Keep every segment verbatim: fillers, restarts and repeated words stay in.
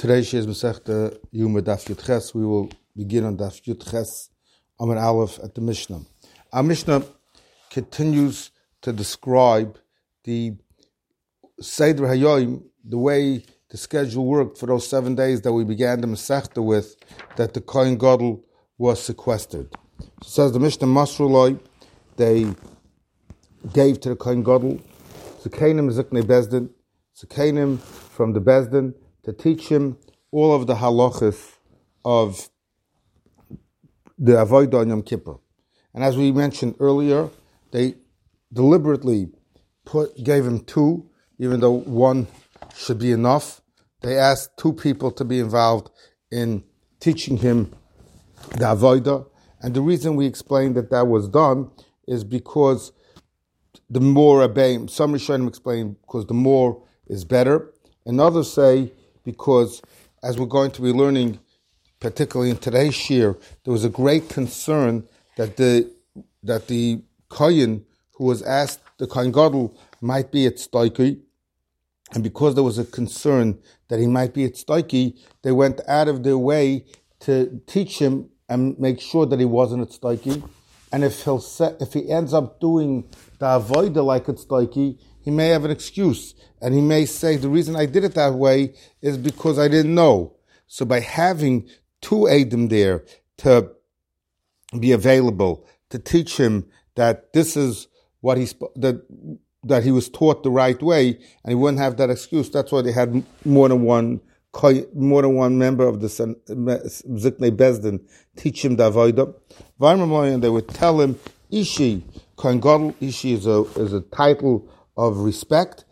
Today's is Masechta Yuma Daf Yud Ches. We will begin on Daf Yud Ches Amud Aleph at the Mishnah. Our Mishnah continues to describe the Seder Hayoim, the way the schedule worked for those seven days that we began the Masechta with, that the Kohen Gadol was sequestered. So it says the Mishnah Masruloi, they gave to the Kohen Gadol Zekanim Ziknei Bezdin, Zekanim from the Bezdin, to teach him all of the halachas of the Avodah on Yom Kippur. And as we mentioned earlier, they deliberately put gave him two, even though one should be enough. They asked two people to be involved in teaching him the Avodah. And the reason we explained that that was done is because the more Abayim, some Rishonim explain because the more is better, and others say because, as we're going to be learning, particularly in today's shir, there was a great concern that the that the Kohen who was asked, the Kohen Gadol, might be at Stoiki, and because there was a concern that he might be at Stoiki, they went out of their way to teach him and make sure that he wasn't at Stoiki. And if he'll set, if he ends up doing the Avodah like at Stoiki, he may have an excuse, and he may say, the reason I did it that way is because I didn't know. So by having two Eidim there to be available, to teach him that this is what he, that that he was taught the right way, and he wouldn't have that excuse, that's why they had more than one more than one member of the Ziknei Bezdin teach him the Avodah. And they would tell him, Ishi, Kohen Gadol, Ishi is a, is a title of respect.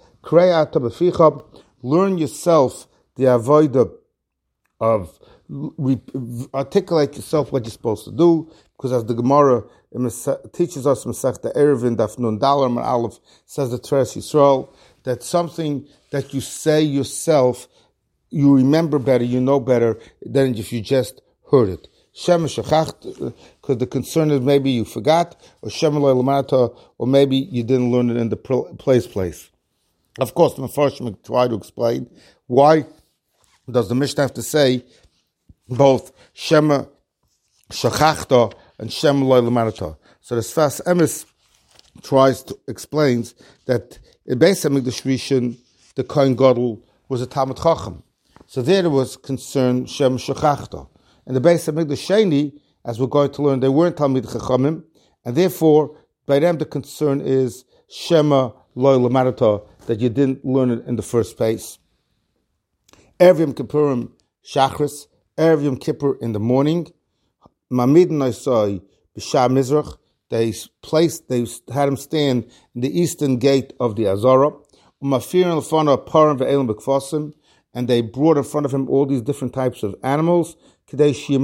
Learn yourself the avodah of, articulate yourself what you're supposed to do, because as the Gemara teaches us, Masechta Eruvin Daf Nun Dalar Amud Aleph, says the Teres Yisrael, that something that you say yourself, you remember better, you know better than if you just heard it. Shem Shechacht, because the concern is maybe you forgot, or Shem Lamata, or maybe you didn't learn it in the place place. Of course, the Mefarshim try to explain why does the Mishnah have to say both Shema Shechachta and Shem Lamata. So the Sfas Emes tries to explains that in Beis Hamikdash Rishon, the Kohen Gadol was a Talmid Chacham. So there there was concern Shem Shechachta. And the Beis Hamikdash Sheni, as we're going to learn, they weren't Talmid Chachamim, and therefore, by them the concern is Shema Lo Lamarata, that you didn't learn it in the first place. Erev Yom Kippurim Shachris, Erev Yom Kippur in the morning, Mamid Naisai B'Shah Mizrach, they placed, they had him stand in the eastern gate of the Azara, Umafir Elfana Param Ve'elim B'Kfasim, and they brought in front of him all these different types of animals, in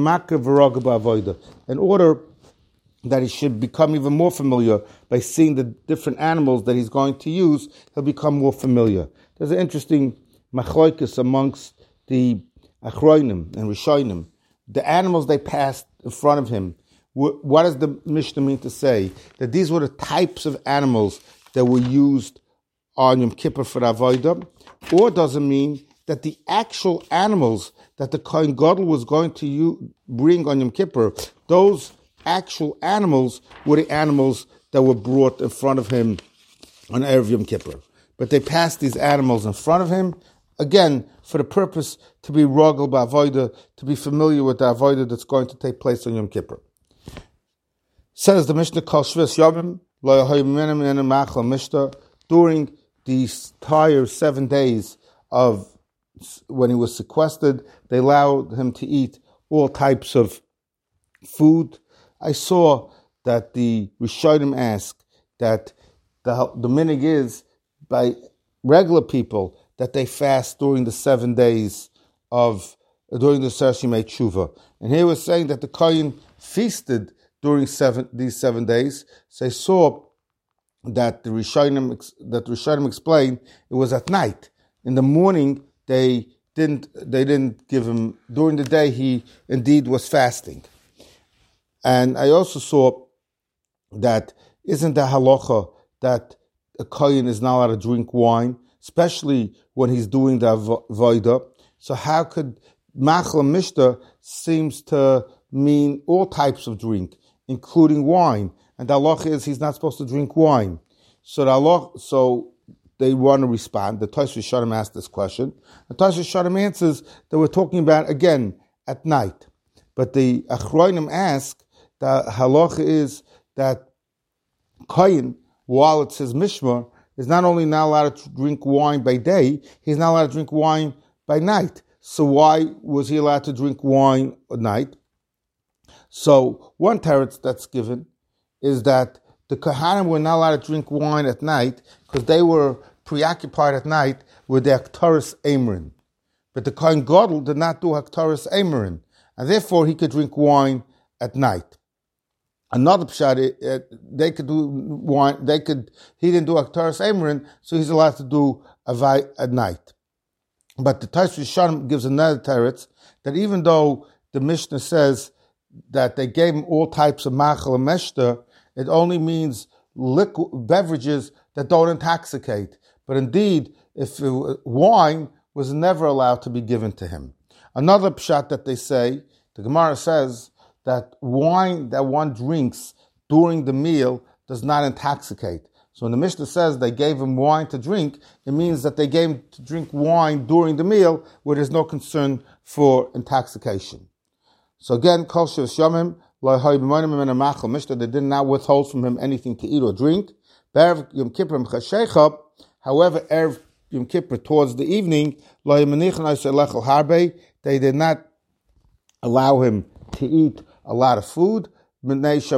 order that he should become even more familiar by seeing the different animals that he's going to use, he'll become more familiar. There's an interesting machloikis amongst the achroinim and rishonim. The animals they passed in front of him, what does the Mishnah mean to say? That these were the types of animals that were used on Yom Kippur for Avodah, or does it mean that the actual animals that the Kohen Gadol was going to use, bring on Yom Kippur, those actual animals were the animals that were brought in front of him on Erev Yom Kippur. But they passed these animals in front of him, again, for the purpose to be rogel ba'avodah, to be familiar with the avodah that's going to take place on Yom Kippur. Says the Mishnah, Kol Shvis Yomim, Lo Yahoy Minim Minim Machal Mishnah, during these entire seven days of when he was sequestered, they allowed him to eat all types of food. I saw that the Rishonim asked that the, the minig is by regular people that they fast during the seven days of, during the Seres Yemei Tshuva. And here was saying that the Kohen feasted during seven, these seven days. So I saw that the Rishonim, that the Rishonim explained it was at night. In the morning, They didn't. They didn't give him during the day. He indeed was fasting, and I also saw that isn't the halacha that a kohen is not allowed to drink wine, especially when he's doing the avodah. So how could Machla Mishta seems to mean all types of drink, including wine, and the halacha is he's not supposed to drink wine. So the halacha, so they want to respond. The Tosfos Shalom asked this question. The Tosfos Shalom answers that we're talking about again at night, but the Achronim ask the halacha is that Kohen, while it's his mishmar, is not only not allowed to drink wine by day, he's not allowed to drink wine by night. So why was he allowed to drink wine at night? So one teretz that's given is that the Kohanim were not allowed to drink wine at night because they were preoccupied at night with the Haktaras Eimerin. But the Kohen Gadol did not do Haktaras Eimerin, and therefore he could drink wine at night. Another pshat, they could do wine. They could. He didn't do Haktaras Eimerin, so he's allowed to do avai at night. But the Tosfos Shalom gives another teretz that even though the Mishnah says that they gave him all types of machal and meshta, it only means liquid beverages that don't intoxicate. But indeed, if it, wine was never allowed to be given to him. Another pshat that they say, the Gemara says that wine that one drinks during the meal does not intoxicate. So when the Mishnah says they gave him wine to drink, it means that they gave him to drink wine during the meal where there's no concern for intoxication. So again, Kol Shivas Yomim, Mishnah, they did not withhold from him anything to eat or drink. However, Erev Yom Kippur, towards the evening, they did not allow him to eat a lot of food. If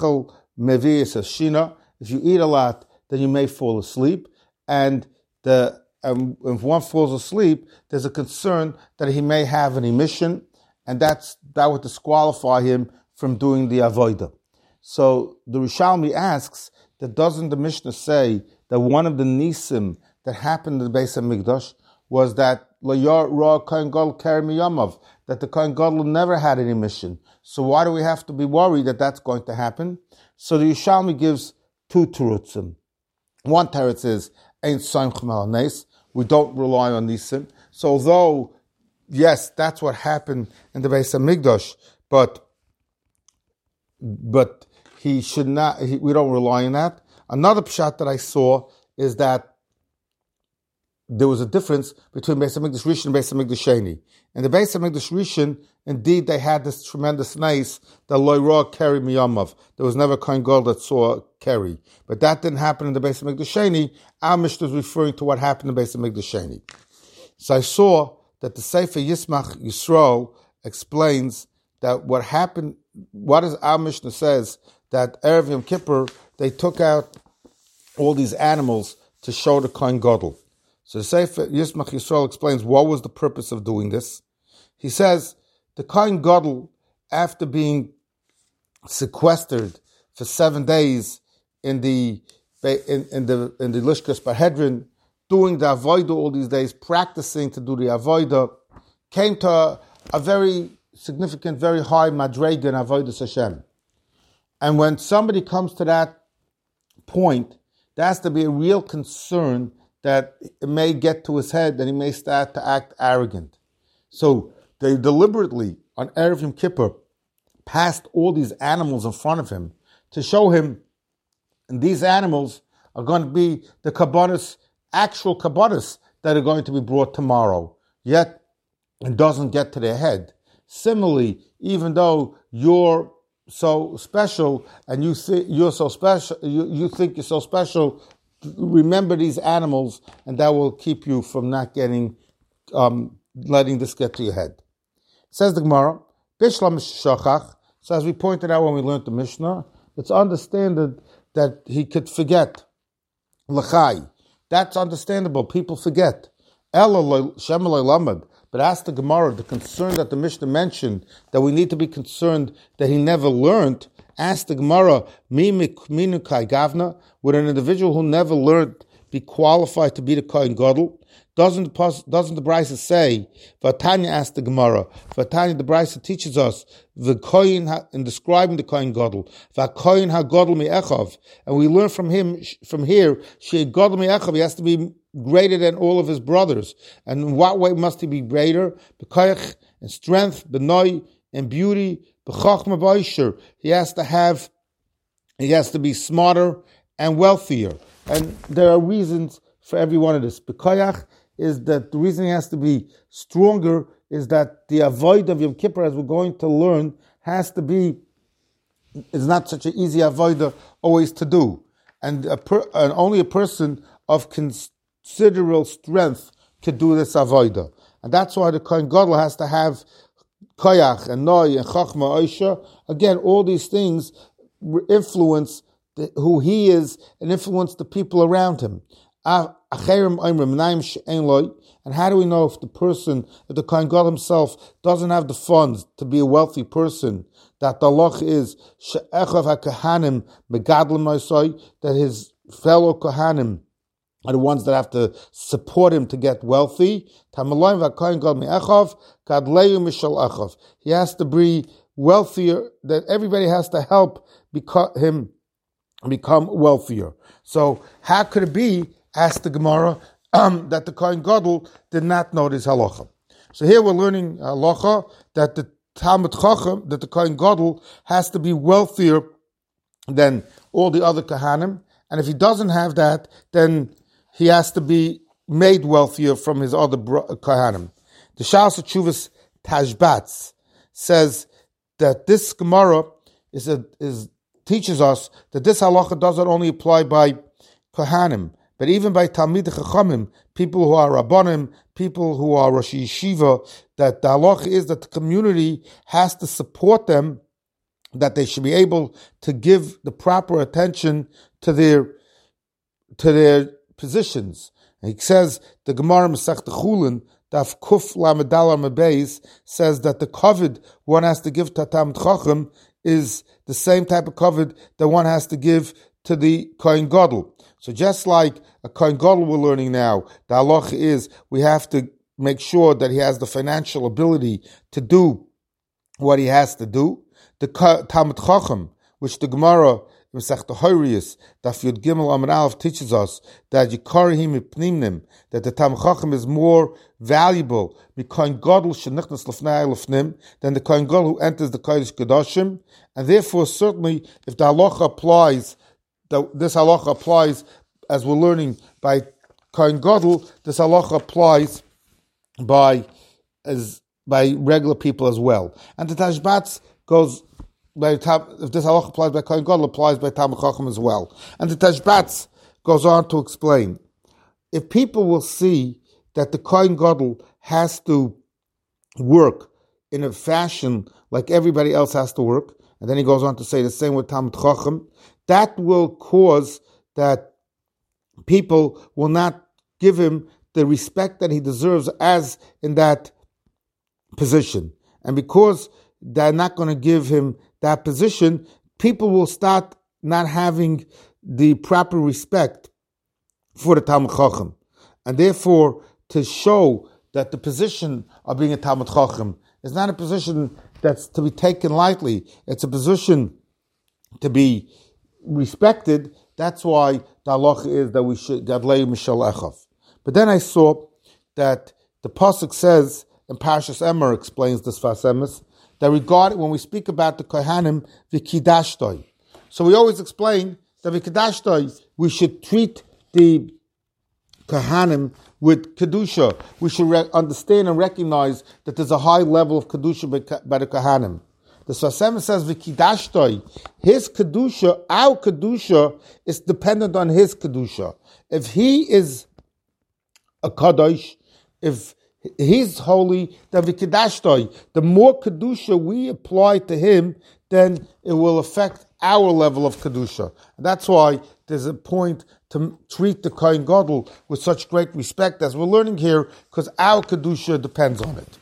you eat a lot, then you may fall asleep. And the um, if one falls asleep, there's a concern that he may have an emission, and that's that would disqualify him from doing the avodah. So the Rishalmi asks, that doesn't the Mishnah say that one of the nisim that happened in the Beis HaMikdash was that Ra Kohen Gadol Keri Miyamav, that the Kohen Gadol never had an emission. So why do we have to be worried that that's going to happen? So the Rishalmi gives two terutzim. One teretz is Ein Soimchem al Nes. We don't rely on nisim. So although, yes, that's what happened in the Beis HaMikdash, but but he should not. He, we don't rely on that. Another pshat that I saw is that there was a difference between Beis HaMikdash Rishon and Beis HaMikdash Sheni. In the Beis HaMikdash Rishon, indeed, they had this tremendous nice that Lo Ra Keri Miyamav. There was never Kohen Gadol that saw Keri, but that didn't happen in the Beis HaMikdash Sheni. Our Mishnah is referring to what happened in the Beis HaMikdash Sheni. So I saw that the Sefer Yismach Yisrael explains that what happened. What is our Mishnah says that Erev Yom Kippur they took out all these animals to show the Kohen Gadol. So the Sefer Yismach Yisrael explains what was the purpose of doing this. He says the Kohen Gadol, after being sequestered for seven days in the in, in the in the Lishkas Bahedrin, doing the avodah all these days, practicing to do the avodah, came to a, a very significant, very high madrega in avodas Hashem. And when somebody comes to that point, there has to be a real concern that it may get to his head and he may start to act arrogant. So they deliberately, on Erev Yom Kippur, passed all these animals in front of him to show him, and these animals are going to be the kabbanis, actual kabbanis that are going to be brought tomorrow. Yet it doesn't get to their head. Similarly, even though you're so special and you think you're so special, you, you think you're so special, remember these animals, and that will keep you from not getting, um, letting this get to your head. Says the Gemara, Bishlam Shachach. So as we pointed out when we learned the Mishnah, it's understandable that he could forget. L'chai. That's understandable. People forget. Ela Shem Lamad. But ask the Gemara, the concern that the Mishnah mentioned, that we need to be concerned that he never learned, ask the Gemara, Minukai Gavna, would an individual who never learned be qualified to be the Kohen Gadol? Doesn't the, doesn't the Brisa say, Vatanya asked the Gemara, Vatanya, the Brisa teaches us, the Kohen, in describing the Kohen Gadol, Vakohen ha-Gadol mi-Echav, and we learn from him, from here, She Gadol mi-Echav, he has to be greater than all of his brothers. And in what way must he be greater? B'koyach, in strength, b'noi, in beauty, b'chachma b'oisher. He has to have, he has to be smarter and wealthier. And there are reasons for every one of this. B'koyach is that the reason he has to be stronger is that the avoid of Yom Kippur, as we're going to learn, has to be, is not such an easy avoid always to do. And, a per, and only a person of considerable strength could do this avodah. And that's why the Kohen Gadol has to have koyach and noi and chachma oisha. Again, all these things influence the, who he is and influence the people around him. And how do we know if the person, if the Kohen Gadol himself doesn't have the funds to be a wealthy person, that the halach is she'echav ha-kahanim megadlim oisai, that his fellow kahanim are the ones that have to support him to get wealthy. He has to be wealthier, that everybody has to help beca- him become wealthier. So how could it be, asked the Gemara, um, that the Kohen Gadol did not know this halacha? So here we're learning halacha that the Talmud Chacham, that the Kohen Gadol has to be wealthier than all the other Kahanim, and if he doesn't have that, then he has to be made wealthier from his other Kohanim. The Shas Tshuvas Tashbatz says that this Gemara is, a, is teaches us that this halacha doesn't only apply by Kohanim, but even by Talmidei Chachamim, people who are Rabbanim, people who are Rosh Yeshiva, that the halacha is that the community has to support them, that they should be able to give the proper attention to their to their positions. And he says, the Gemara Masech Chulin, Daf Kuf Lamedal Mebeis, says that the kavod one has to give to Talmid Chacham is the same type of kavod that one has to give to the Kohen Gadol. So just like a Kohen Gadol we're learning now, the halacha is we have to make sure that he has the financial ability to do what he has to do. The Talmid Chacham, which the Gemara Masechta Horiyos, Daf Yud Gimel Amud Aleph teaches us that Yikarihim Ipnimnim, that the Talmid Chacham is more valuable Kohen Gadol shenichnas lefnei lefnim than the Kohen Gadol who enters the Kodesh Kedoshim, and therefore certainly if the halacha applies, the, this halacha applies as we're learning by Kohen Gadol, this halacha applies by as by regular people as well. And the Tashbatz goes. By, if this halacha applies by Kohen Gadol, applies by Talmid Chacham as well. And the Tashbatz goes on to explain, if people will see that the Kohen Gadol has to work in a fashion like everybody else has to work, and then he goes on to say the same with Talmid Chacham, that will cause that people will not give him the respect that he deserves as in that position. And because they're not going to give him that position, people will start not having the proper respect for the Talmid Chacham. And therefore, to show that the position of being a Talmid Chacham is not a position that's to be taken lightly, it's a position to be respected. That's why the halacha is that we should Gadlei Mishal Echav. But then I saw that the pasuk says, and Parshas Emor explains this Sfas Emes, that regard when we speak about the Kohanim, v'kidashtoi. So we always explain that v'kidashtoi, we should treat the Kohanim with kedusha. We should re- understand and recognize that there's a high level of kedusha by, by the Kohanim. The Sfas Emes says v'kidashtoi, his kedusha, our kedusha is dependent on his kedusha. If he is a kadosh, if he's holy, then v'kidashtoi, the more kedusha we apply to him, then it will affect our level of kedusha. And that's why there's a point to treat the Kohen Gadol with such great respect as we're learning here, because our kedusha depends on it.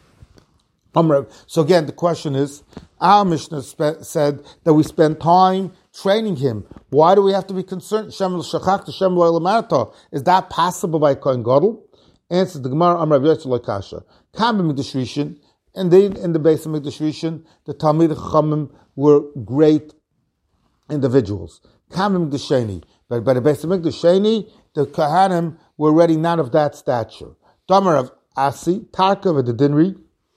So again, the question is, our Mishnah spe- said that we spend time training him. Why do we have to be concerned? Is that possible by Kohen Gadol? Answers the Gemara, Amar Rav Yosef Lokasha. Kam b'Mikdash Rishon, and they, in the base of Mikdash Rishon, the Talmid Chachamim were great individuals. Kam b'Mikdash Sheni. But by the base of Mikdash Sheni, the Kohanim were already not of that stature. Damar of Asi, Tarka of the Dinri,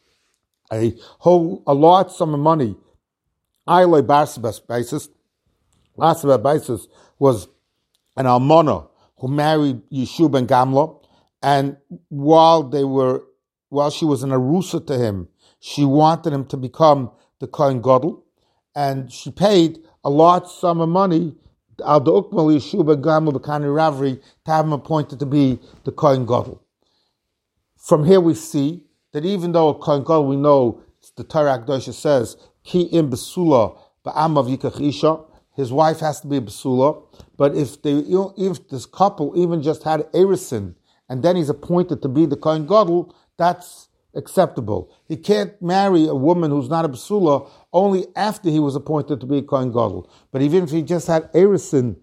a whole, a large sum of money. Ailoi Barsabas basis. Barsabas basis was an almana who married Yeshua ben Gamla, and while they were, while she was an arusa to him, she wanted him to become the Kohen Gadol, and she paid a large sum of money al the ukmal Yeshua ben Gamla b'kani Ravri to have him appointed to be the Kohen Gadol. From here we see that even though a Kohen Gadol, we know the Torah Akdosha says ki im besula ba'amav yikach isha, his wife has to be a besula. But if they, if this couple even just had erisin, and then he's appointed to be the Kohen Gadol, that's acceptable. He can't marry a woman who's not a besula only after he was appointed to be a Kohen Gadol. But even if he just had erisin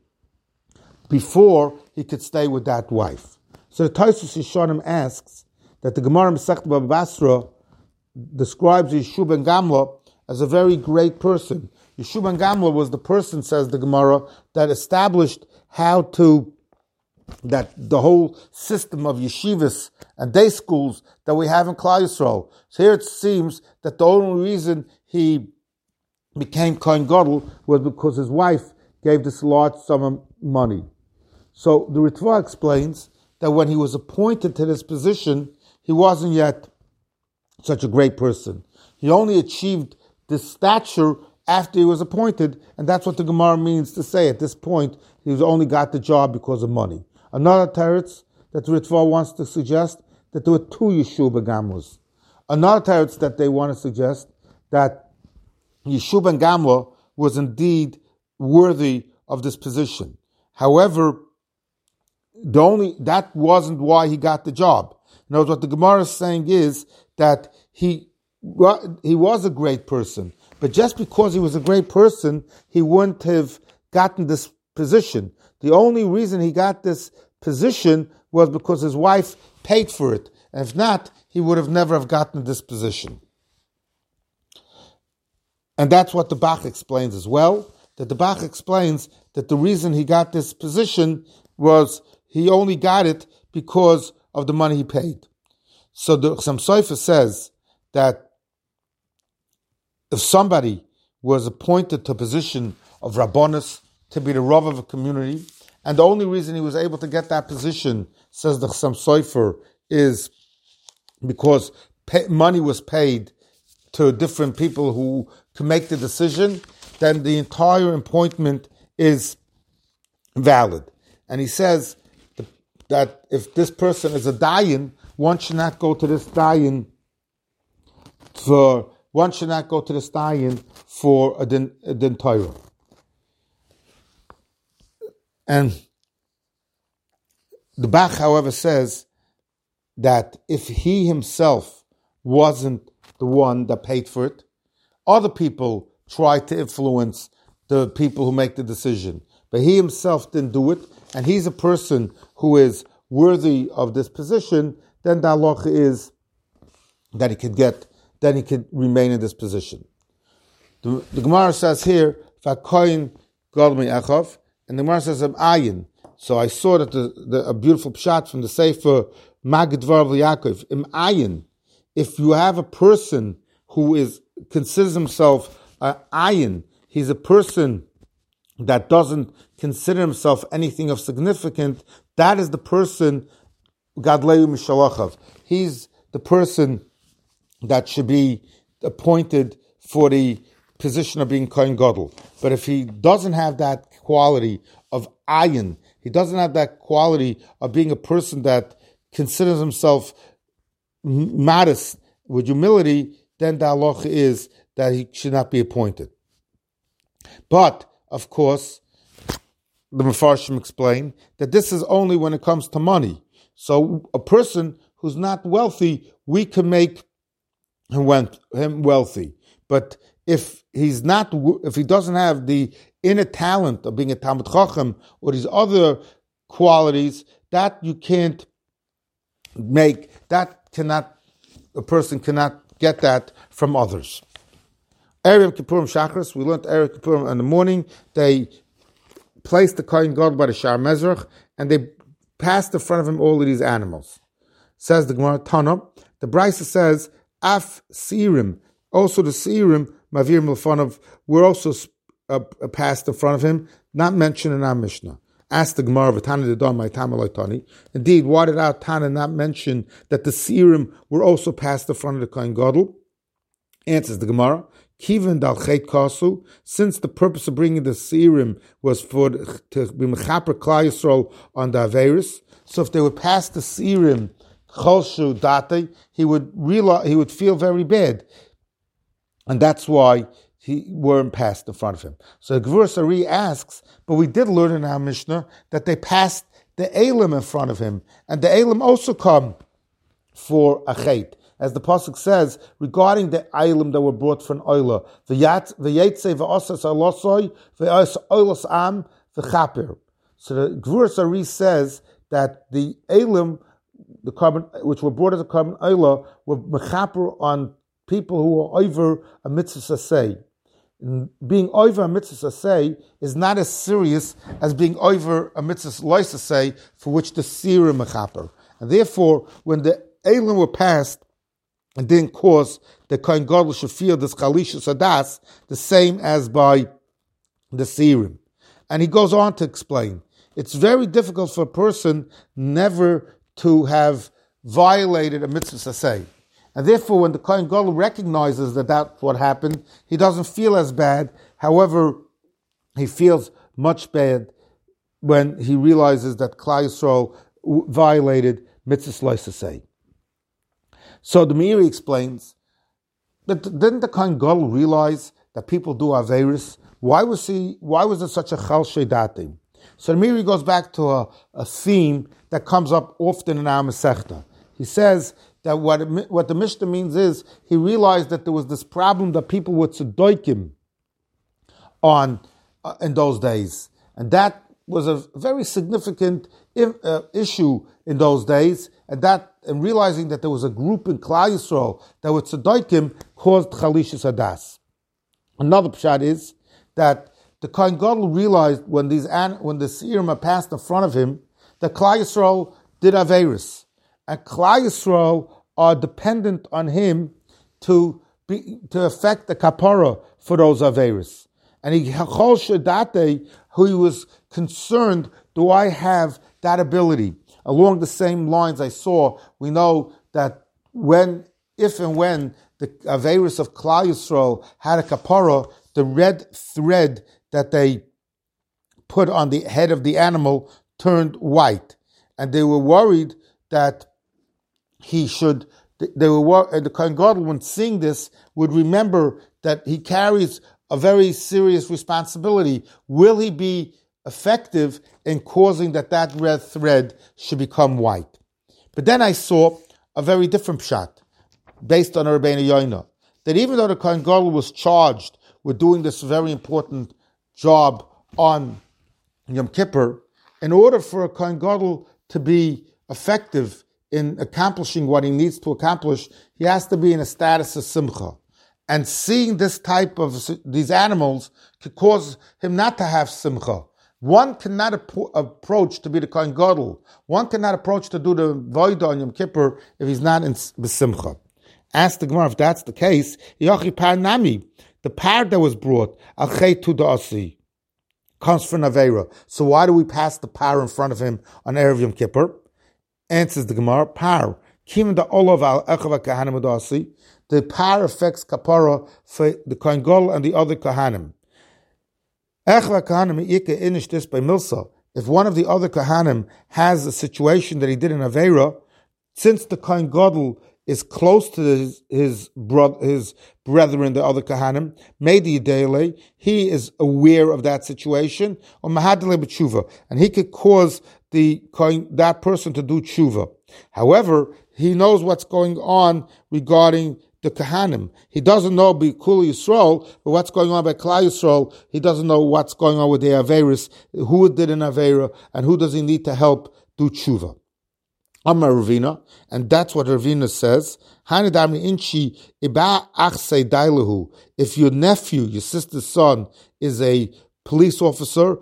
before, he could stay with that wife. So the Tosfos Yeshanim asks that the Gemara Masechet Baba Basra describes Yeshua ben Gamla as a very great person. Yeshua ben Gamla was the person, says the Gemara, that established how to, that the whole system of yeshivas and day schools that we have in Klal Yisrael. So here it seems that the only reason he became Kohen Gadol was because his wife gave this large sum of money. So the Ritva explains that when he was appointed to this position, he wasn't yet such a great person. He only achieved this stature after he was appointed, and that's what the Gemara means to say. At this point, he was only got the job because of money. Another teretz that the Ritva wants to suggest that there were two Yeshua ben Gamlas. Another teretz that they want to suggest that Yeshua ben Gamla was indeed worthy of this position. However, the only that wasn't why he got the job. In other words, what the Gemara is saying is that he he was a great person, but just because he was a great person, he wouldn't have gotten this position. The only reason he got this position was because his wife paid for it. And if not, he would have never have gotten this position. And that's what the Bach explains as well, that the Bach explains that the reason he got this position was he only got it because of the money he paid. So the Chassam Sofer says that if somebody was appointed to a position of Rabbonis, to be the Rav of a community, and the only reason he was able to get that position, says the Chassam Sofer, is because pay, money was paid to different people who can make the decision, then the entire appointment is valid. And he says that if this person is a dayan, one should not go to this dayan for one should not go to this dayan for a din, a din Torah. And the Bach, however, says that if he himself wasn't the one that paid for it, other people try to influence the people who make the decision. But he himself didn't do it, and he's a person who is worthy of this position, then the halacha is that he could get, then he could remain in this position. The, the Gemara says here, V'hakoyin gadol mi'echav, and the Gemara says, I'm ayin. So I saw that the, the, a beautiful pshat from the Sefer Magid Dvar Yaakov. Im ayin, if you have a person who is considers himself an ayin, he's a person that doesn't consider himself anything of significant, that is the person Gadleu Mishalachav. He's the person that should be appointed for the position of being Kohen Gadol. But if he doesn't have that quality of ayin, he doesn't have that quality of being a person that considers himself modest with humility, then the halacha is that he should not be appointed. But, of course, the Mefarshim explain that this is only when it comes to money. So a person who's not wealthy, we can make him wealthy. But if he's not, if he doesn't have the inner talent of being a Talmid Chacham or these other qualities, that you can't make, that cannot, a person cannot get that from others. Erev Kippurim Shachris, we learned Erev Kippurim in the morning, they placed the Kohen Gadol by the Shar Mezrach, and they passed in front of him all of these animals. Says the Gemara, Tana, the Brisa says, Af Sirim, also the Sirim, Mavir Milfanov, were also uh, passed in front of him, not mentioned in our Mishnah. Asked the Gemara, V'tana Dedon, my Tani. Indeed, why did our Tana not mention that the Sirim were also passed in front of the Kohen Gadol? Answers the Gemara, Kivan dal chet kasu, since the purpose of bringing the Sirim was for to be mechaper Klal Yisrael on the Averis, so if they would pass the Sirim cholshu date, he would realize, he would feel very bad, and that's why he weren't passed in front of him. So Gvur Sari asks, but we did learn in our Mishnah that they passed the Elim in front of him, and the Elim also come for a chet. As the pasuk says regarding the Eilim that were brought from Oila, v'yatze v'osas alosoi v'os oilos am v'chaper. So the Gvur Sari says that the Eilim, the carbon which were brought as a carbon Oila, were mechaper on people who were over a mitzvah saseh. Being over a mitzvah saseh is not as serious as being over a mitzvah loy saseh, for which the Sirim mechaper. And therefore, when the Eilim were passed, and didn't cause the Kohen Gadol should feel this Chalishus Adas, the same as by the Sirim. And he goes on to explain, it's very difficult for a person never to have violated a mitzvah saseh. And therefore, when the Kohen Gadol recognizes that that's what happened, he doesn't feel as bad. However, he feels much bad when he realizes that Klal Yisrael violated mitzvah loy saseh. So the Meiri explains that didn't the Kohen Gadol realize that people do Averis? Why was he? Why was it such a chal sheidatim? So the Meiri goes back to a, a theme that comes up often in our Masechta. He says that what it, what the Mishnah means is he realized that there was this problem that people were tzedaikim on uh, in those days, and that was a very significant uh, issue in those days, and that and realizing that there was a group in Klal Yisrael that were tzedaikim caused Chalishus Hadas. Another pshat is that the Kohen Gadol realized when these when the Sirim passed in front of him that Klal Yisrael did Averis, and Klal Yisrael are dependent on him to be, to affect the kapara for those Averis. And he chol shedate, who he was concerned, do I have that ability? Along the same lines I saw, we know that when, if and when the Averis of Klal Yisrael had a kapara, the red thread that they put on the head of the animal turned white. And they were worried that he should, they were, and the Kohen Gadol, when seeing this, would remember that he carries a very serious responsibility. Will he be effective in causing that that red thread should become white? But then I saw a very different pshat, based on Rabbeinu Yoina, that even though the Kohen Gadol was charged with doing this very important job on Yom Kippur, in order for a Kohen Gadol to be effective in accomplishing what he needs to accomplish, he has to be in a status of simcha. And seeing this type of, these animals could cause him not to have simcha. One cannot ap- approach to be the Kohen Gadol. One cannot approach to do the Voida on Yom Kippur if he's not in B'simcha. Ask the Gemara if that's the case. Yochi par nami, the par that was brought, al chet tu da'asi, comes from Avera. So why do we pass the par in front of him on Erev Yom Kippur? Answers the Gemara, par. Kim da olav al echav kahanim da'asi. The par affects kapara for the Kohen Gadol and the other kahanim. If one of the other Kohanim has a situation that he did in Aveira, since the Kohen Gadol is close to his his, bro- his brethren, the other Kohanim, he is aware of that situation, and he could cause the that person to do tshuva. However, he knows what's going on regarding the Kohanim. He doesn't know B'Kul Yisrael, but what's going on by Klal Yisrael, he doesn't know what's going on with the Averis, who did an Avera, and who does he need to help do tshuva. Amar Ravina, and that's what Ravina says. If your nephew, your sister's son, is a police officer,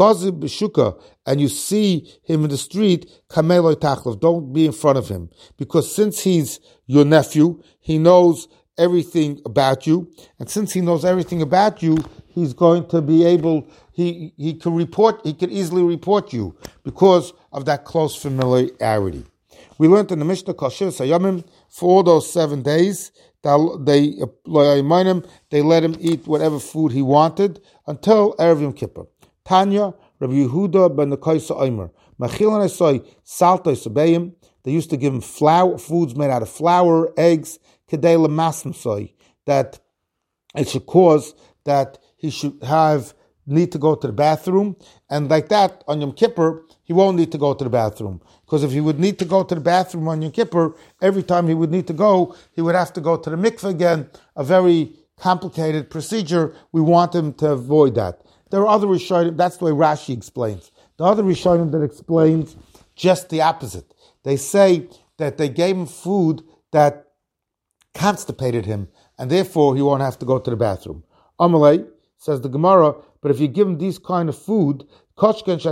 and you see him in the street, don't be in front of him. Because since he's your nephew, he knows everything about you. And since he knows everything about you, he's going to be able, he, he can report, he can easily report you because of that close familiarity. We learned in the Mishnah, for all those seven days, they they let him eat whatever food he wanted until Erev Yom Kippur. Tanya, Rabbi Yehuda ben Nekaisa Omer, Machilan Esai Saltei Sabeim. They used to give him flour, foods made out of flour, eggs, Kedei Lemasn Soi, that it should cause that he should have need to go to the bathroom, and like that on Yom Kippur he won't need to go to the bathroom. Because if he would need to go to the bathroom on Yom Kippur, every time he would need to go, he would have to go to the mikveh again, a very complicated procedure. We want him to avoid that. There are other Rishonim, that's the way Rashi explains. The other Rishonim that explains just the opposite. They say that they gave him food that constipated him, and therefore he won't have to go to the bathroom. Amalei, says the Gemara, but if you give him these kind of food, these are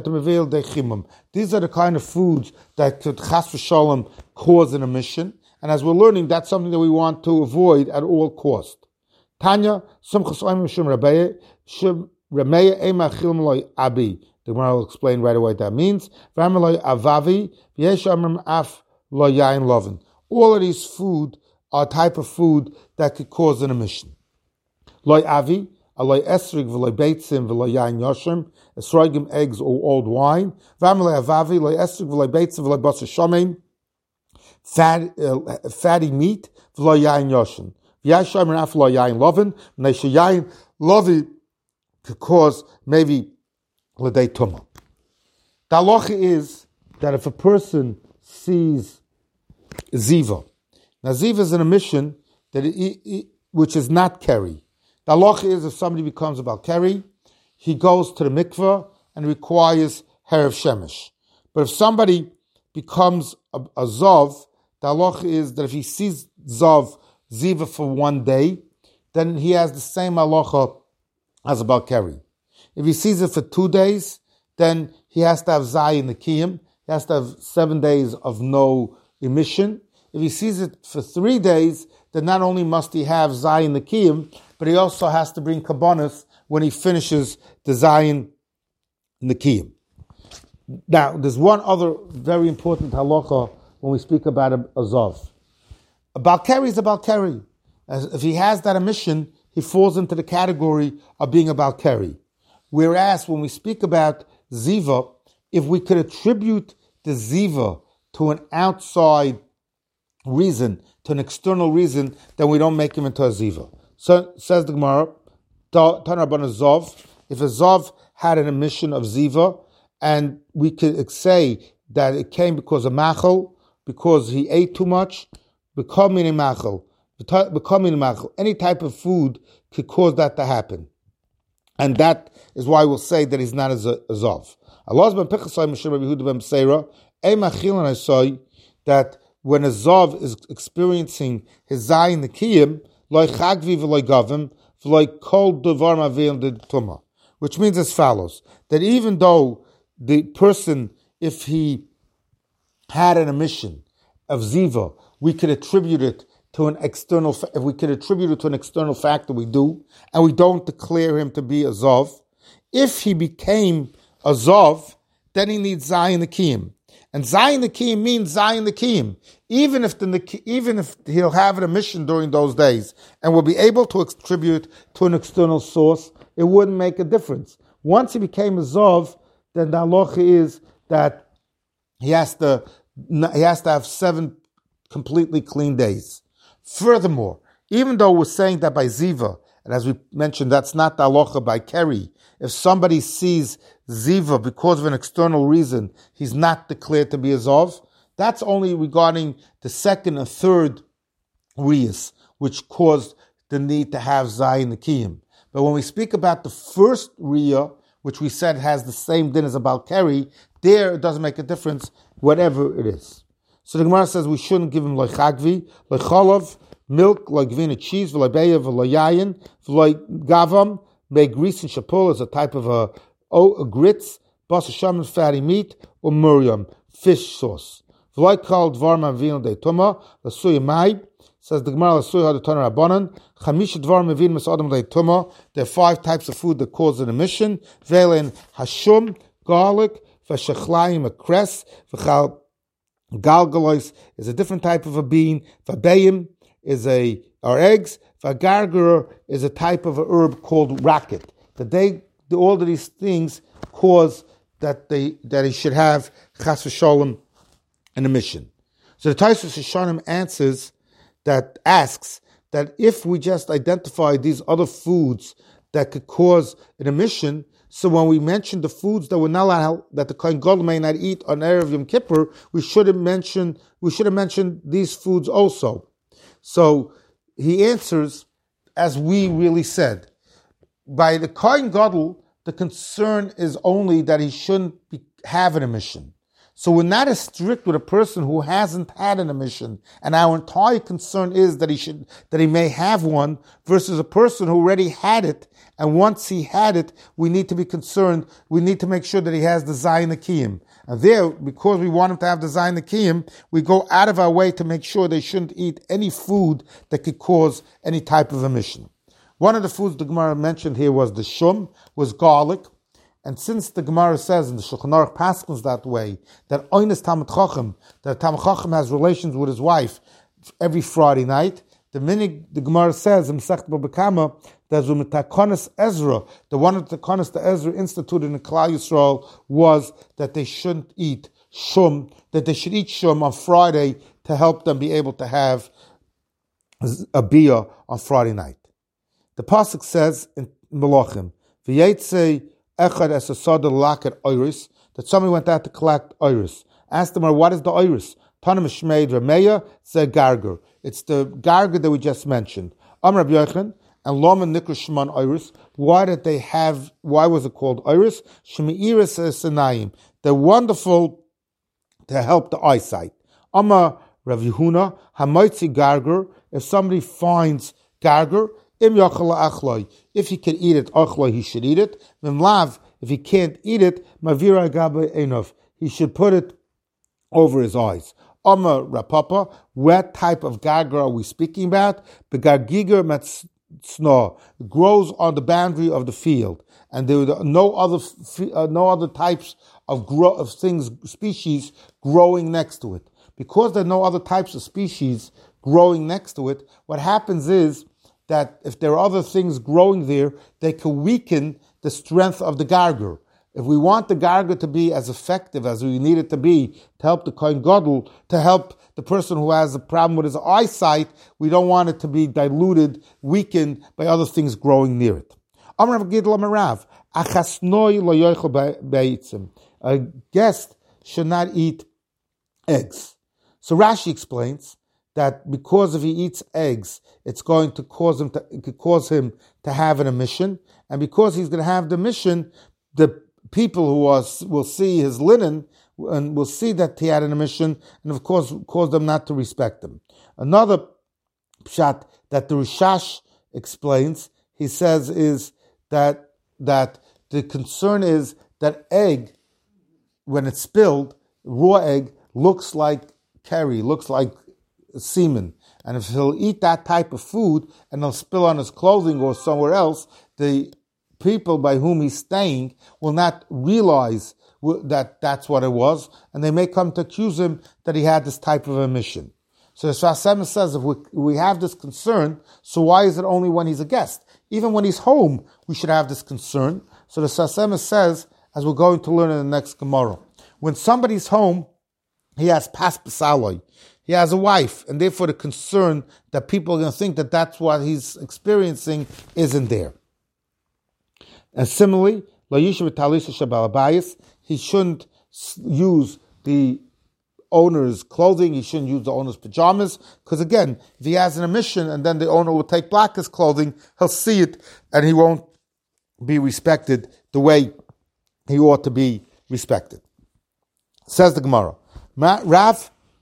the kind of foods that could chas v'shalom cause an emission, and as we're learning, that's something that we want to avoid at all cost. Tanya, Simchas Oim Shum Rameya, Shum Rameya Ema Chil Maloi Abi. The Gemara will explain right away what that means. V'amaloi Avavi, V'yesh Amram Af Lo Yain Lovin. All of these food are type of food that could cause an emission. Loi Avi, Aloi Esrig V'loi Beitzim V'loi Yain Yoshim, Esrogim eggs or old wine. V'amaloi Avavi, Loi Esrig V'loi Beitzim V'loi Basar Shomein, fat, uh, fatty meat V'loi Yain Yoshim. V'yesh Amram Af Lo Yain Lovin, V'neisha Yain Lovi could cause maybe L'dei Tumah. The halacha is that if a person sees ziva, now ziva is an emission that it, it, which is not keri. The halacha is if somebody becomes a bal keri, he goes to the mikveh and requires herav shemesh. But if somebody becomes a, a zav, the halacha is that if he sees zav ziva for one day, then he has the same halacha as a bal keri. If he sees it for two days, then he has to have zayin nekiyim. He has to have seven days of no emission. If he sees it for three days, then not only must he have zayin nekiyim, but he also has to bring kabbanis when he finishes the zayin nekiyim. Now, there's one other very important halacha when we speak about a, a zav. A bal keri is a bal keri. If he has that emission, he falls into the category of being a bal keri. Whereas when we speak about ziva, if we could attribute the ziva to an outside reason, to an external reason, then we don't make him into a ziva. So says the Gemara, Tanarabana Zov, if a Zov had an emission of ziva, and we could say that it came because of machal, because he ate too much, becoming a machal, becoming a machal, any type of food could cause that to happen. And that is why we'll say that he's not a Zav. That when a Zav is experiencing his Zayin Nekiyim, which means as follows, that even though the person, if he had an emission of Ziva, we could attribute it to an external, if we could attribute it to an external factor, we do, and we don't declare him to be a Zav. If he became a Zav, then he needs Zayin Nekiyim. And Zayin Nekiyim means Zayin Nekiyim. Even if the even if he'll have an emission during those days and will be able to attribute to an external source, it wouldn't make a difference. Once he became a Zav, then the halacha is that he has to he has to have seven completely clean days. Furthermore, even though we're saying that by ziva, and as we mentioned, that's not the halacha by keri, if somebody sees ziva because of an external reason, he's not declared to be a zav, that's only regarding the second and third riyas, which caused the need to have zayin nekiyim. But when we speak about the first riyah, which we said has the same din as a bal keri, there it doesn't make a difference, whatever it is. So the Gemara says we shouldn't give him like chagvi, like chalav, milk, like gvina cheese, like beya, like yayin, like gavam, make grease and shapul as a type of a, oh, a grits, basa shaman, fatty meat, or muriam, fish sauce. Like called varma vino de tuma, the suya mai, says the Gemara, the suya had the rabbanan, chamish dvarma vino misadam de tuma. There are five types of food that cause an emission. Velen hashum, garlic, v'shechlayim, a cress, v'chal galgalois is a different type of a bean, v'bayim is a, or eggs, v'gargur is a type of a herb called racket. That they, all of these things cause that they, that he should have chas v'sholem, an emission. So the Taisus Hashanim answers that, asks that if we just identify these other foods that could cause an emission, so when we mention the foods that we're not allowed, that the Kohen Gadol may not eat on Erev Yom Kippur, we should have mentioned, we should have mentioned these foods also. So he answers, as we really said, by the Kohen Gadol, the concern is only that he shouldn't be, have an emission. So we're not as strict with a person who hasn't had an emission, and our entire concern is that he should, that he may have one, versus a person who already had it, and once he had it, we need to be concerned, we need to make sure that he has the Zayin Akiyim. And there, because we want him to have the Zayin Akiyim, we go out of our way to make sure they shouldn't eat any food that could cause any type of emission. One of the foods the Gemara mentioned here was the shum, was garlic. And since the Gemara says, and the Shulchan Aruch paskins that way, that Oynes Talmid Chacham, that Talmid Chacham has relations with his wife every Friday night, the minig, the Gemara says, in Masechet Baba Kama, that Zumitakonis Ezra, the one of the Takonis that Ezra instituted in Klal Yisrael was that they shouldn't eat shum, that they should eat shum on Friday to help them be able to have a biyah on Friday night. The pasuk says in Melachim, V'yetzei Echad es asad laket iris, that somebody went out to collect iris. Asked them, what is the iris? Tanim shmeid remeya, say garger. It's the garger that we just mentioned. Amr Rabbi Yochanan and Loman Nikra Shman iris. Why did they have? Why was it called iris? Shmeiris esanayim. They're wonderful to help the eyesight. Amr Rav Yehuna Hamaitzi garger. If somebody finds garger, Im yachal achloi. If he can eat it, achloi, he should eat it. V'mlav, if he can't eat it, mavira gabe enough. He should put it over his eyes. Amar rapapa, what type of garger are we speaking about? The gargiger matzno grows on the boundary of the field, and there are no other uh, no other types of grow of things species growing next to it. Because there are no other types of species growing next to it, what happens is that if there are other things growing there, they can weaken the strength of the garger. If we want the garger to be as effective as we need it to be to help the Kohen Gadol, to help the person who has a problem with his eyesight, we don't want it to be diluted, weakened by other things growing near it. A guest should not eat eggs. So Rashi explains that because if he eats eggs, it's going to cause him to, it could cause him to have an emission, and because he's going to have the emission, the people who are, will see his linen and will see that he had an emission, and of course cause them not to respect him. Another pshat that the Rishash explains, he says, is that that the concern is that egg, when it's spilled, raw egg looks like curry, looks like semen, and if he'll eat that type of food and he'll spill on his clothing or somewhere else, the people by whom he's staying will not realize that that's what it was, and they may come to accuse him that he had this type of emission. So the Sfas Emes says, if we, we have this concern, so why is it only when he's a guest? Even when he's home, we should have this concern. So the Sfas Emes says, as we're going to learn in the next Gemara, when somebody's home, he has pas pesaloi. He has a wife, and therefore the concern that people are going to think that that's what he's experiencing isn't there. And similarly, he shouldn't use the owner's clothing, he shouldn't use the owner's pajamas, because again, if he has an emission and then the owner will take back his clothing, he'll see it and he won't be respected the way he ought to be respected. Says the Gemara, Rav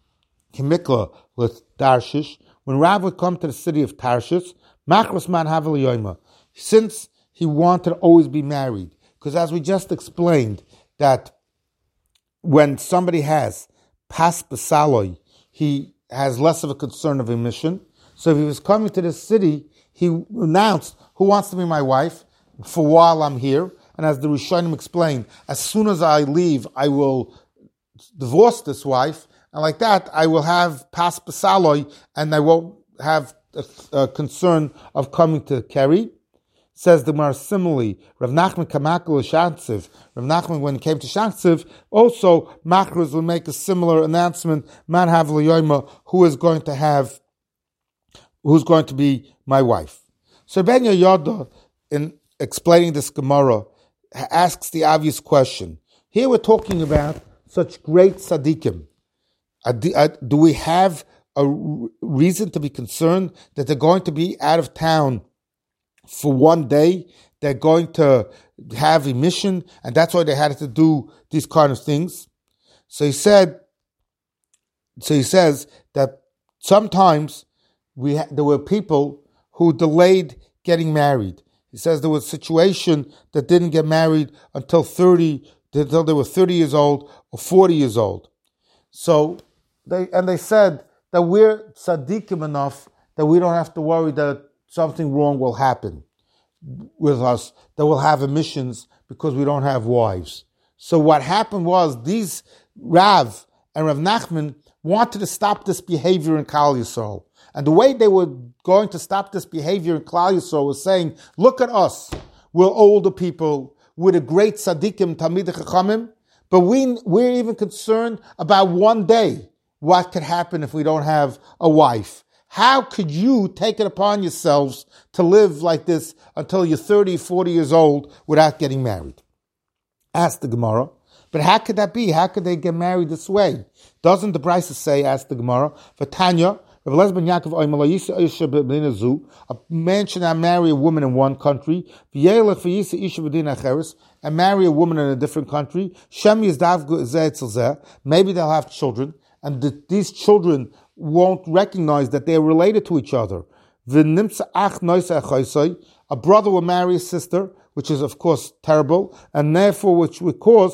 Kimikla with Tarshish, when Rav would come to the city of Tarshish, Machras man havel yoima, since he wanted to always be married. Because as we just explained, that when somebody has pas besaloi, he has less of a concern of emission. So if he was coming to the city, he announced, who wants to be my wife? For a while I'm here. And as the Rishonim explained, as soon as I leave, I will divorce this wife. And like that, I will have pas besaloi, and I won't have a, a concern of coming to Kerry. Says the Gemara similarly, Rav Nachman Kamakul Shantziv. Rav Nachman, when he came to Shantziv, also Machras will make a similar announcement, Man Hav L'Yoyma, who is going to have, who's going to be my wife. So Ben Yoda, in explaining this Gemara, asks the obvious question. Here we're talking about such great tzaddikim. Do we have a reason to be concerned that they're going to be out of town for one day? They're going to have a mission, and that's why they had to do these kind of things. So he said, so he says that sometimes we ha- there were people who delayed getting married. He says there was a situation that didn't get married until thirty, until they were thirty years old or forty years old. So they and they said that we're tzaddikim enough that we don't have to worry that something wrong will happen with us, that we'll have emissions because we don't have wives. So what happened was these Rav and Rav Nachman wanted to stop this behavior in Klal Yisrael. And the way they were going to stop this behavior in Klal Yisrael was saying, look at us, we're older people, we're the great tzaddikim, Talmidei Chachamim, but we, we're even concerned about one day what could happen if we don't have a wife. How could you take it upon yourselves to live like this until you're thirty, forty years old without getting married? Asked the Gemara. But how could that be? How could they get married this way? Doesn't the Brisa say, asked the Gemara, for Tanya, a man should not marry a woman in one country, and marry a woman in a different country. Maybe they'll have children, and the, these children won't recognize that they're related to each other. A brother will marry a sister, which is of course terrible, and therefore which would cause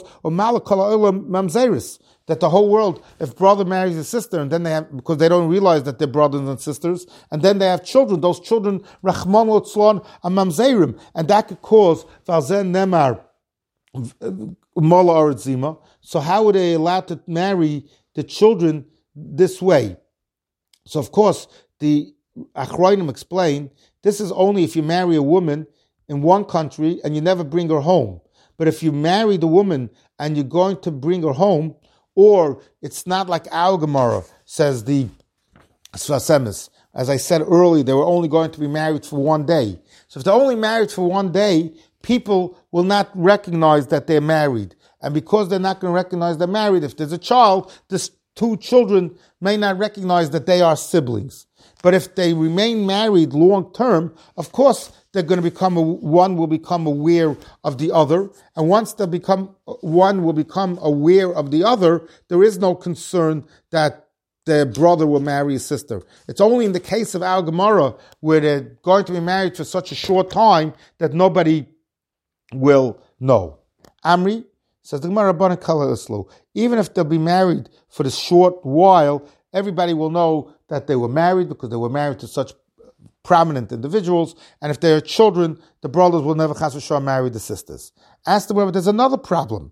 that the whole world, if brother marries a sister, and then they have, because they don't realize that they're brothers and sisters, and then they have children, those children, Rachman Otzlon and Mamzerim, and that could cause Valzen Nemar Mola Oritzima. So how would they allow to marry the children this way? So of course, the Achronim explain, this is only if you marry a woman in one country and you never bring her home. But if you marry the woman and you're going to bring her home, or it's not like our Gemara, says the Sfas Emes. As I said earlier, they were only going to be married for one day. So if they're only married for one day, people will not recognize that they're married. And because they're not going to recognize they're married, if there's a child, this two children may not recognize that they are siblings. But if they remain married long term, of course, they're going to become, a, one will become aware of the other. And once they become, one will become aware of the other, there is no concern that their brother will marry a sister. It's only in the case of our Gemara where they're going to be married for such a short time that nobody will know. Amri says the Gemara, even if they'll be married for the short while, everybody will know that they were married because they were married to such prominent individuals, and if they are children, the brothers will never chas v'shar marry the sisters. Ask the Rebbe, there's another problem.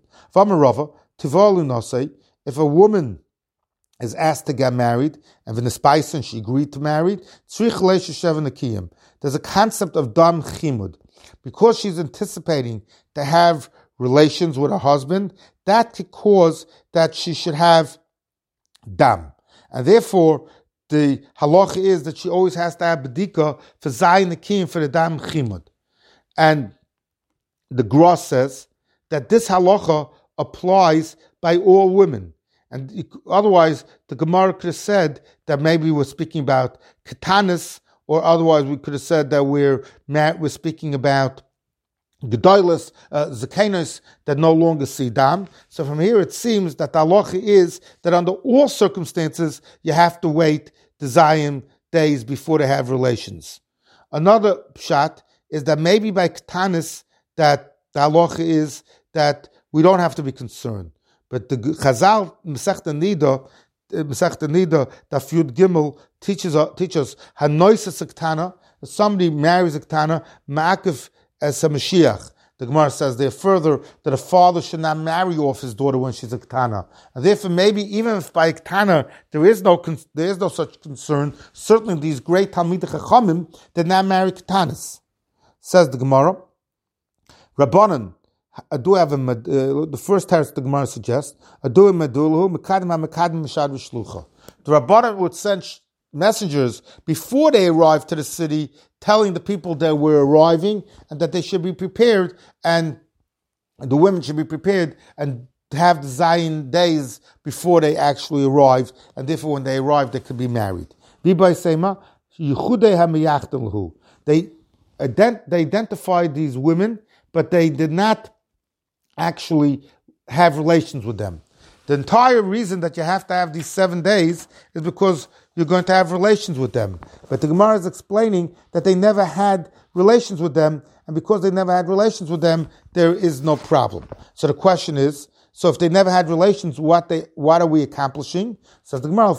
If a woman is asked to get married, and v'nispaisen she agreed to marry, there's a concept of dam chimud. Because she's anticipating to have relations with her husband, that could cause that she should have dam. And therefore, the halacha is that she always has to have bedika for zayin nekim for the dam chimud. And the Gra says that this halacha applies by all women. And otherwise, the Gemara could have said that maybe we're speaking about katanis, or otherwise we could have said that we're we're speaking about Gedolos, uh, Zakenos that no longer see dam. So from here it seems that the halacha is that under all circumstances you have to wait the Zayim days before they have relations. Another pshat is that maybe by Ktanis that the halacha is that we don't have to be concerned. But the Chazal, Masechta Nida, Masechta Nida, Daf Yud Gimel, teaches, uh, teaches Hanoisa Sektana, somebody marries a Ktana, Ma'akiv as a Mashiach. The Gemara says there further that a father should not marry off his daughter when she's a Ktana. And therefore, maybe even if by Ktana there is no there is no such concern, certainly these great Talmidei Chachamim did not marry Ktanas. Says the Gemara, Rabbanan, I do have a, uh, the first teretz the Gemara suggests, Adu medulhu mekadim ha-mekadim mishad v'shlucha. The Rabbanan would send messengers before they arrived to the city, telling the people that were arriving and that they should be prepared, and the women should be prepared and have the Zayin days before they actually arrived, and therefore when they arrived they could be married. They ident- they identified these women, but they did not actually have relations with them. The entire reason that you have to have these seven days is because you're going to have relations with them. But the Gemara is explaining that they never had relations with them, and because they never had relations with them, there is no problem. So the question is, so if they never had relations, what they what are we accomplishing? Says the Gemara,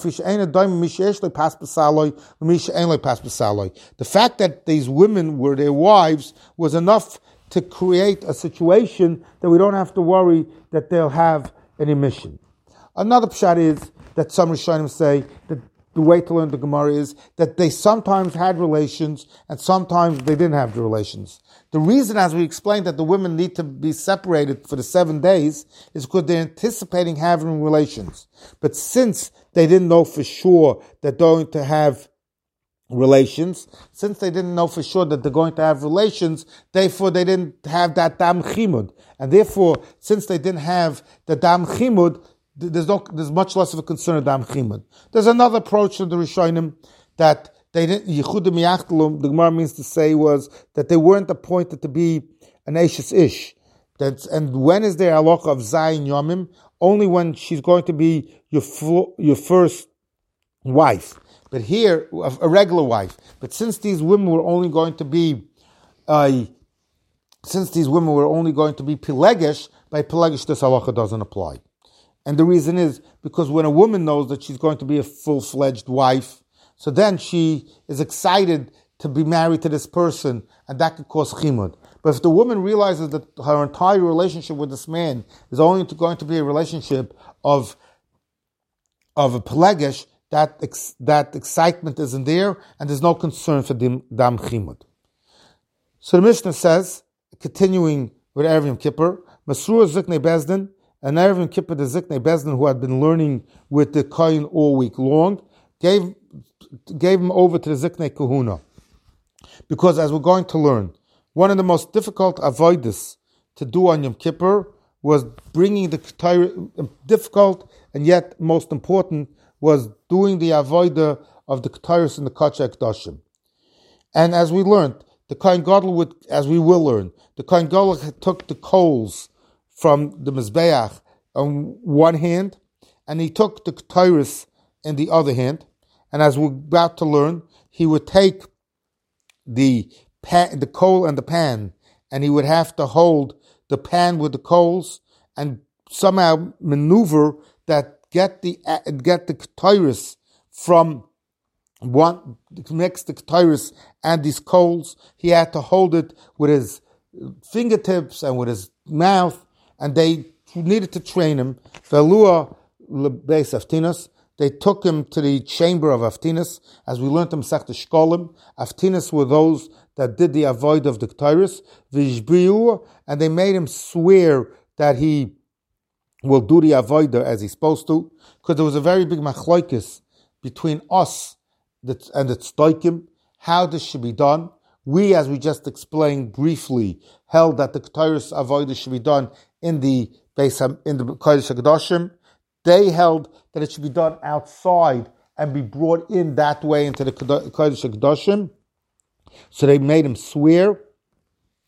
the fact that these women were their wives was enough to create a situation that we don't have to worry that they'll have an emission. Another pshat is that some Rishonim say that the way to learn the Gemara is that they sometimes had relations and sometimes they didn't have the relations. The reason, as we explained, that the women need to be separated for the seven days is because they're anticipating having relations. But since they didn't know for sure that they're going to have relations, since they didn't know for sure that they're going to have relations, therefore they didn't have that dam chimud. And therefore, since they didn't have the dam chimud, there's no, there's much less of a concern of dam chimud. There's another approach to the Rishonim that they didn't, yichudim yachtelum, the Gemara means to say was that they weren't appointed to be an Eishes Ish. That's, and when is there halacha of Zayin Yomim? Only when she's going to be your flo, your first wife. But here, a regular wife. But since these women were only going to be, uh, since these women were only going to be Pelegish, by Pelegish this halacha doesn't apply. And the reason is because when a woman knows that she's going to be a full-fledged wife, so then she is excited to be married to this person, and that could cause chimud. But if the woman realizes that her entire relationship with this man is only to, going to be a relationship of, of a Pelegish, that ex, that excitement isn't there, and there's no concern for dam chimud. So the Mishnah says, continuing with Erev Yom Kippur, Masrur Ziknei Bezdin, and Erev Yom Kippur, the Ziknei Bezdin, who had been learning with the Kohen all week long, gave gave him over to the Ziknei Kahuna. Because as we're going to learn, one of the most difficult avoidus to do on Yom Kippur was bringing the Ketayr, difficult and yet most important, was doing the avodah of the Ketayros and the Kodesh HaKadoshim. And as we learned, the Kohen Gadol would, as we will learn, the Kohen Gadol took the coals from the Mizbeach on one hand, and he took the Ketayros in the other hand. And as we're about to learn, he would take the pan, the coal and the pan, and he would have to hold the pan with the coals and somehow maneuver that get the get the Ketayros from one, mix the Ketayros and these coals. He had to hold it with his fingertips and with his mouth, and they needed to train him. Velua lebeis Aftinas. They took him to the chamber of Aftinas, as we learned in Masechta Shkolim. Aftinas were those that did the avoid of the Ketayros, v'ishbiu, and they made him swear that he will do the avodah as he's supposed to, because there was a very big machlokes between us and the tzdokim, how this should be done. We, as we just explained briefly, held that the Ketayros avodah should be done in the Beis in the Kodesh HaKadoshim. They held that it should be done outside and be brought in that way into the Kodesh HaKadoshim. So they made him swear.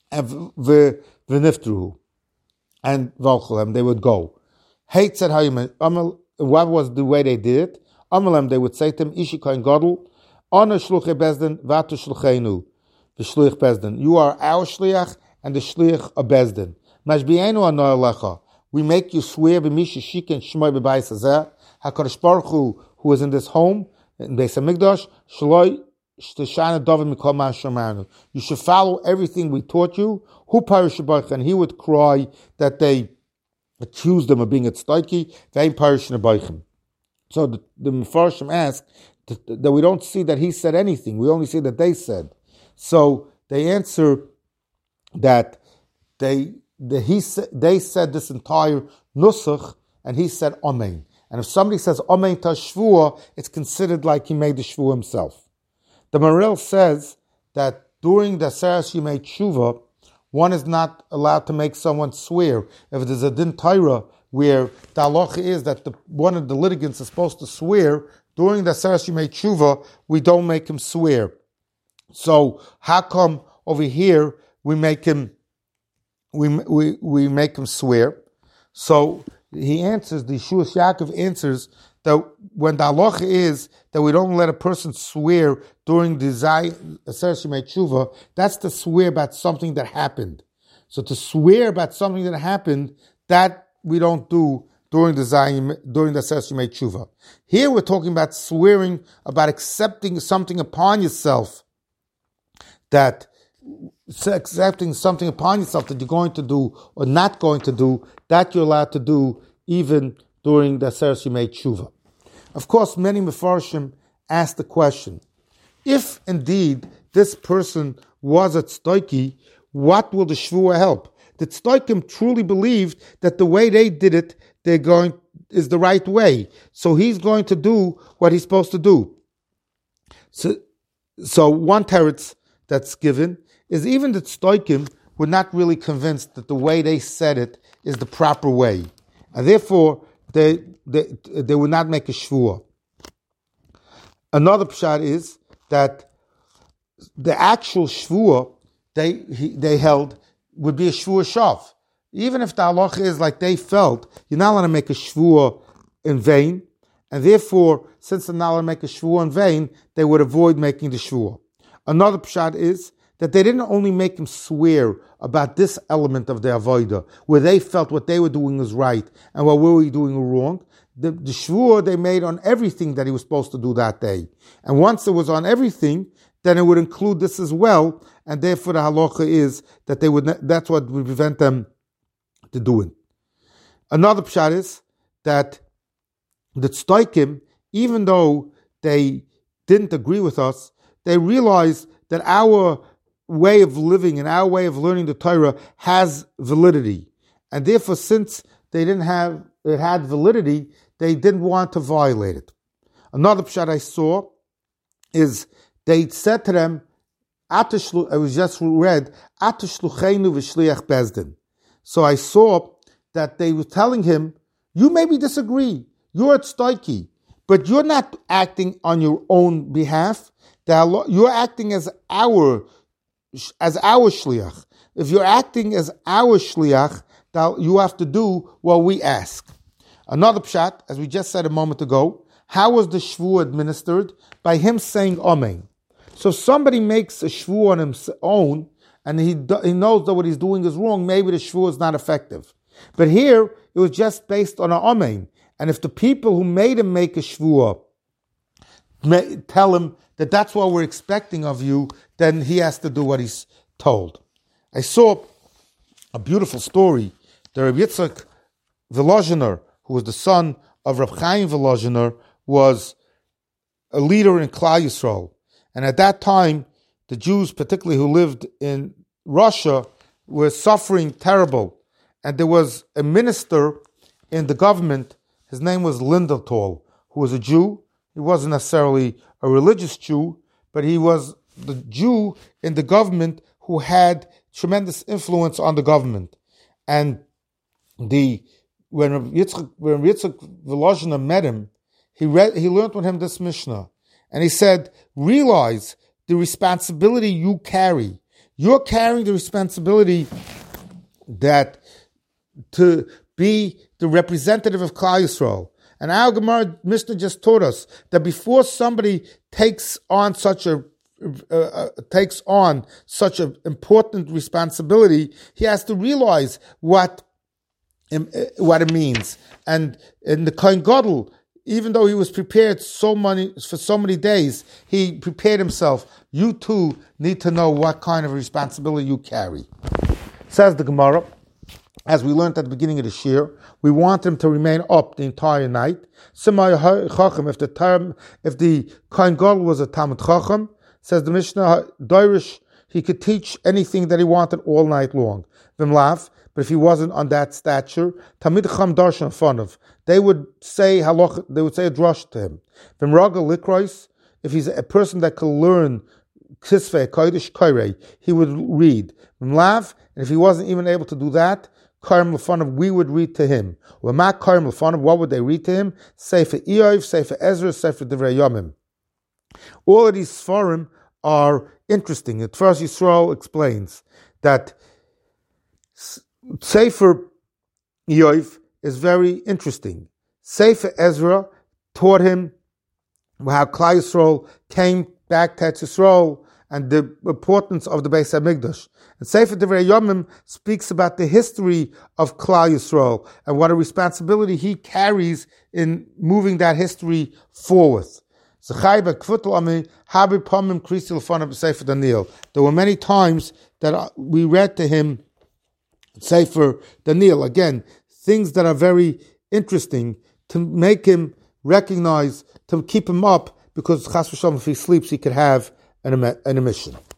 and v'niftruhu, and v'alcholem, they would go. Hate said how you meant. What was the way they did it? Amalem, they would say to him, Ishi kohen gadol, Ana shluchei bezdin, vatu shlucheinu, v'shluich bezdin. You are our shliach and the shliach of bezdin. Mashbienu anoy lecha. We make you swear b'misha shiken shmoy b'bayis hazeh. HaKadosh Baruch Hu, who is in this home, in Beis HaMikdash, shloi shteshana david mikol man shomarnu. You should follow everything we taught you. Hu parish b'ayich, and he would cry that they accused them of being a tztaiki. Ve'im parish b'ayich. So the, the Mefarshim ask that, that we don't see that he said anything. We only see that they said. So they answer that they that he they said this entire nusach, and he said amen. And if somebody says amen to shvuah, it's considered like he made the shvuah himself. The Maril says that during the Aseres Yemei Tshuva, one is not allowed to make someone swear. If there's a din Torah where the halacha is that the, one of the litigants is supposed to swear, during the Aseres Yemei Tshuva, we don't make him swear. So how come over here we make him we we we make him swear? So he answers, the Yeshua Yaakov answers that when the halacha is that we don't let a person swear during the Aseres Yemei Tshuva, that's to swear about something that happened. So to swear about something that happened, that we don't do during the Zayim, during the Aseres Yemei Tshuva. Here we're talking about swearing about accepting something upon yourself, that accepting something upon yourself that you're going to do or not going to do, that you're allowed to do even during the Aseres Yemei Tshuva. Of course, many Mefarshim ask the question, if indeed this person was a tztoiki, what will the shvuah help? The tztoikim truly believed that the way they did it, they're going is the right way. So he's going to do what he's supposed to do. So, so one teretz that's given is even the tztoikim were not really convinced that the way they said it is the proper way, and therefore they they they would not make a shvuah. Another pshat is that the actual shvuah they he, they held would be a shvuah shav. Even if the halacha is like they felt, you're not allowed to make a shvuah in vain, and therefore, since they're not allowed to make a shvuah in vain, they would avoid making the shvuah. Another pshat is that they didn't only make him swear about this element of the avodah, where they felt what they were doing was right and what we were doing wrong. The, the shvuah they made on everything that he was supposed to do that day. And once it was on everything, then it would include this as well, and therefore the halacha is that they would. That's what would prevent them to do it. Another pshat is that the tztoikim, even though they didn't agree with us, they realized that our way of living and our way of learning the Torah has validity, and therefore, since they didn't have it had validity, they didn't want to violate it. Another pshat I saw is they said to them, I was just read, Atashlucheinu v'shliach bezdin. So I saw that they were telling him, you maybe disagree, you're a tztoiki, but you're not acting on your own behalf. You're acting as our as our shliach. If you're acting as our shliach, you have to do what we ask. Another pshat, as we just said a moment ago, how was the shvuah administered? By him saying amen. So if somebody makes a shvuah on his own, and he he knows that what he's doing is wrong, maybe the shvuah is not effective. But here, it was just based on an amen. And if the people who made him make a shvuah tell him that that's what we're expecting of you, then he has to do what he's told. I saw a beautiful story. The Reb Yitzchak Volozhiner, who was the son of Reb Chaim Volozhiner, was a leader in Klal Yisrael. And at that time, the Jews, particularly who lived in Russia, were suffering terrible. And there was a minister in the government, his name was Lindenthal, who was a Jew. He wasn't necessarily a religious Jew, but he was the Jew in the government who had tremendous influence on the government. And the when Yitzchak, when Yitzchak Volozhiner met him, he read, he learned with him this Mishnah. And he said, realize the responsibility you carry. you're carrying the responsibility that to be the representative of Klal Yisrael. And our Gemara Mishnah just taught us that before somebody takes on such a uh, uh, takes on such an important responsibility, he has to realize what um, uh, what it means. And in the Kohen Gadol, even though he was prepared so many for so many days, he prepared himself. You too need to know what kind of responsibility you carry. Says the Gemara, as we learned at the beginning of the shir, we want him to remain up the entire night. If the term, if the Kohen Gadol was a Talmid Chacham, says the Mishnah, Doirish, he could teach anything that he wanted all night long. Vimlav, but if he wasn't on that stature, Talmid Chacham Darshan Fonav, they would say halach, they would say a drush to him. Vimraga Likrois, if he's a person that could learn Kisvei Kodesh Kairei, he would read. Vimlav, and if he wasn't even able to do that, Karim Lefonav, we would read to him. U'ma Karim Lefonav, what would they read to him? Sefer Iyov, Sefer Ezra, Sefer Divrei Yomim. All of these Sfarim are interesting. At first, Yisrael explains that Sefer Iyov is very interesting. Sefer Ezra taught him how Klal Yisrael came back to Yisrael and the importance of the Beis HaMikdash. And Sefer Divrei Yomim speaks about the history of Klal Yisrael and what a responsibility he carries in moving that history forward. There were many times that we read to him Sefer Daniel. Again, things that are very interesting to make him recognize, to keep him up, because Chas v'Shalom, if he sleeps, he could have an emission.